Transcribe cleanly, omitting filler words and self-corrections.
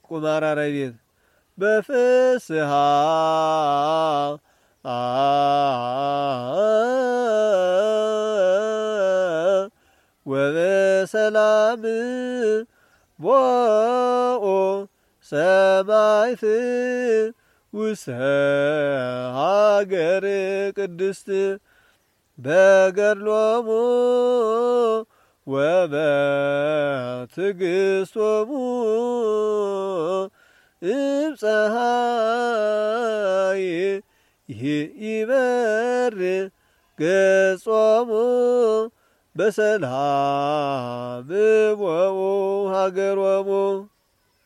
ቁማር አረቤት በፍስሃ ወበሰላም ቦኦ ሰማይት ውስተ ሀገር ቅድስት በገድሎሙ ወበትዕግሥቶሙ እምፀሐይ ይበር ገጾሙ በሰላም ቦኡ ሀገሮሙ